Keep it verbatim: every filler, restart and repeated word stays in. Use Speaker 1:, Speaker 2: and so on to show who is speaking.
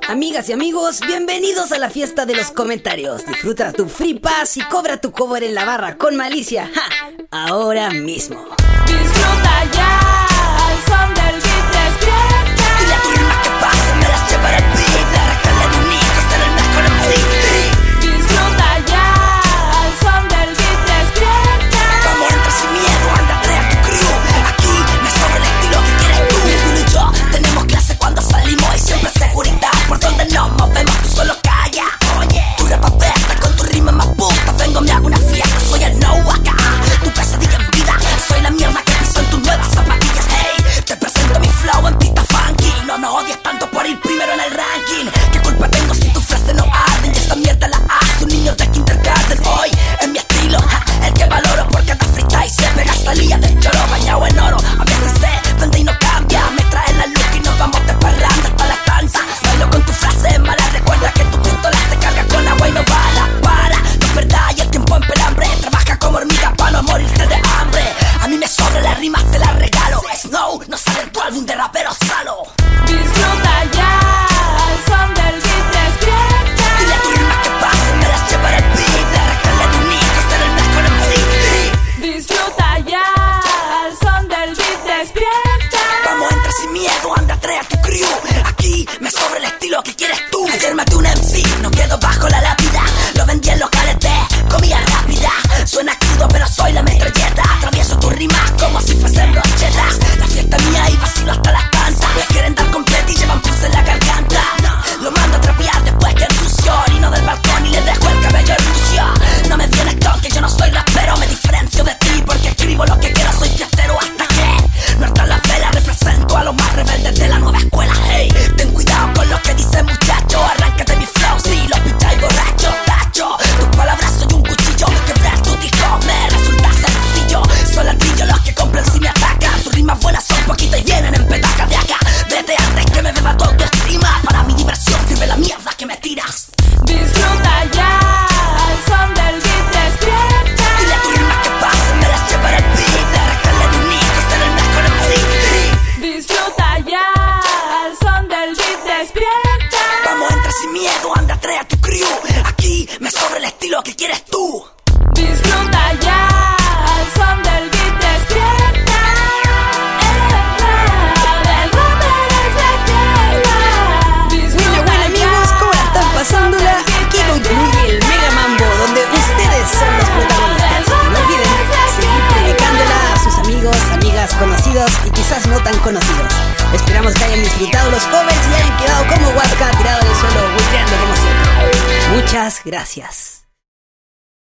Speaker 1: Amigas y amigos, bienvenidos a la fiesta de los comentarios. Disfruta tu free pass y cobra tu cover en la barra con Malicia, ¡ja!, ahora mismo.
Speaker 2: Disfruta ya al son del beat, despierta.
Speaker 3: Dile a tu rima que pase, me las llevará el beat. La regala de único, ser el mejor en sí.
Speaker 2: Disfruta ya al son del beat, despierta.
Speaker 3: Vamos, entra sin miedo, anda, trae a tu crew. Aquí me sobra el estilo que quieres tú. Tú y yo tenemos clase cuando salimos y siempre seguridad. Por donde nos movemos, tú solo calla. Oye, tu rap apesta con tu rima más puta. Vengo, me hago una fiesta, soy el no acá. Tu pesadilla en vida, soy la mierda que piso en tus nuevas zapatillas. Hey, te presento mi flow en pista funky. No nos odies tanto por ir primero en el ranking. ¿Qué culpa tengo si tu frase no arden? Y esta mierda la hace un niño de kindergarten. Hoy es mi estilo, ja, el que valoro porque te freestyle se pega salida del choro bañado en oro. A veces se vende y no cambia, me trae la luz y nos vamos de parranda hasta la estanza. Bailo con tu frase mala, recuerda que tu pistola se carga con agua y no bala. Para, no es verdad y el tiempo en pelambre. Trabaja como hormiga para no morirte de hambre. A mí me sobra las rimas, te las regalo. Snow, no sale en tu álbum de rapero salo.
Speaker 2: Disfruta ya al son del beat, despierta.
Speaker 3: Dile a tu rima que pase, me las llevará el beat. La regala de único, ser el mejor en sí.
Speaker 2: Disfruta ya al son del beat, despierta.
Speaker 3: Vamos, entra sin miedo, anda, trae a tu crew. Aquí me sobra el estilo que quieres tú. Ayer maté un M C, no quedo bajo la lápida. Lo vendí en locales de comida rápida. Suena crudo pero soy la metralleta. Atravieso tus rimas como si fuesen brochetas. La fiesta mía y vacilo hasta la panza. Me quieren dar completa y llevan pulso en la garganta. Lo mando a trapear después que ensucio. Orino del balcón y le dejo el cabello rucio. No me vienes con que yo no soy rapero. Me diferencio de ti porque escribo lo que quiero. Soy fiestero hasta que no está la vela. Represento a los más rebeldes de la nueva escuela. Hey, ten cuidado con lo que dice muchacho. Arráncate mi flow, si lo picháis borracho. Tacho, tus palabras soy un cuchillo. Quebrar tu disco me resulta sencillo. Son ladrillos los que compran si me atacan. Tus rimas buenas son poquitas y vienen en petaca de acá. Vete antes que me beba tu autoestima. Para mi diversión sirve la mierda que me tiras.
Speaker 2: Disfruta ya al son del beat, despierta.
Speaker 3: Dile a tu rima que pase, me las llevará el beat. La regala de único, ser el mejor en sí.
Speaker 2: Disfruta ya al son del beat, despierta.
Speaker 3: Vamos, entra sin miedo, anda, trae a tu crew. Aquí me sobra el estilo que quieres tú.
Speaker 2: Disfruta ya al son del beat, despierta. El rapero es la tierra.
Speaker 1: Buena, buena amigos, ¿cómo la están pasándola? Aquí concluye el Mega Mambo, donde ustedes son los protagonistas. Y no olviden seguir predicándola a sus amigos, amigas, conocidos y quizás no tan conocidos. Esperamos que hayan disfrutado los covers y hayan quedado como Huasca tirado en el suelo, buitreando como siempre. Muchas gracias.